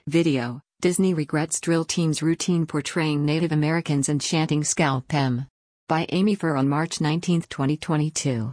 Video: Disney regrets drill team's routine portraying Native Americans and chanting "Scalp 'em." By Amy Furr on March 19, 2022.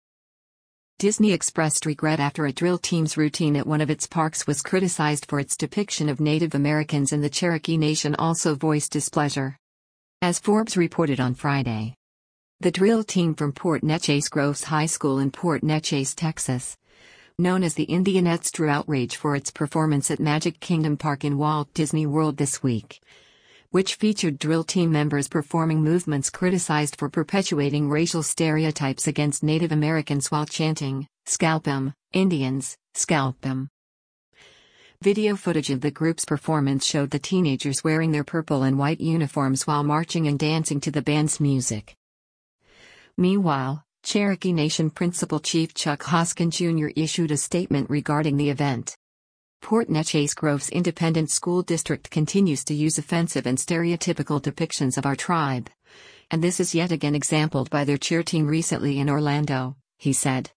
Disney expressed regret after a drill team's routine at one of its parks was criticized for its depiction of Native Americans, and the Cherokee Nation also voiced displeasure. As Forbes reported on Friday, the drill team from Port Neches Groves High School in Port Neches, Texas, known as the Indianettes, drew outrage for its performance at Magic Kingdom Park in Walt Disney World this week, which featured drill team members performing movements criticized for perpetuating racial stereotypes against Native Americans while chanting, "Scalp 'em, Indians, scalp 'em." Video footage of the group's performance showed the teenagers wearing their purple and white uniforms while marching and dancing to the band's music. Meanwhile, Cherokee Nation Principal Chief Chuck Hoskin Jr. issued a statement regarding the event. Port Neches Groves Independent School District continues to use offensive and stereotypical depictions of our tribe, and this is yet again exemplified by their cheer team recently in Orlando, he said.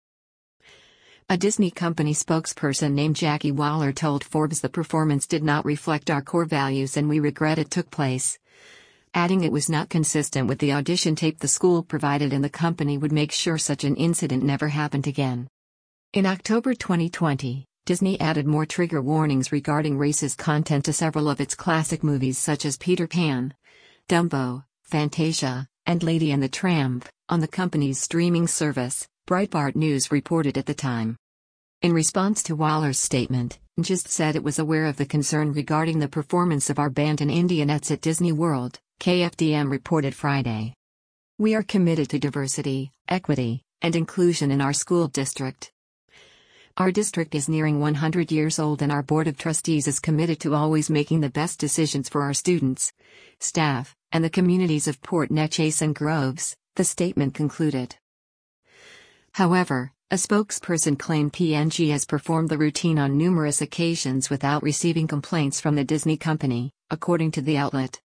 A Disney company spokesperson named Jackie Waller told Forbes the performance did not reflect our core values and we regret it took place, adding it was not consistent with the audition tape the school provided and the company would make sure such an incident never happened again. In October 2020, Disney added more trigger warnings regarding racist content to several of its classic movies such as Peter Pan, Dumbo, Fantasia, and Lady and the Tramp, on the company's streaming service, Breitbart News reported at the time. In response to Waller's statement, NGIST said it was aware of the concern regarding the performance of our band and Indianettes at Disney World, KFDM reported Friday. We are committed to diversity, equity, and inclusion in our school district. Our district is nearing 100 years old and our Board of Trustees is committed to always making the best decisions for our students, staff, and the communities of Port Neches and Groves, the statement concluded. However, a spokesperson claimed PNG has performed the routine on numerous occasions without receiving complaints from the Disney company, according to the outlet.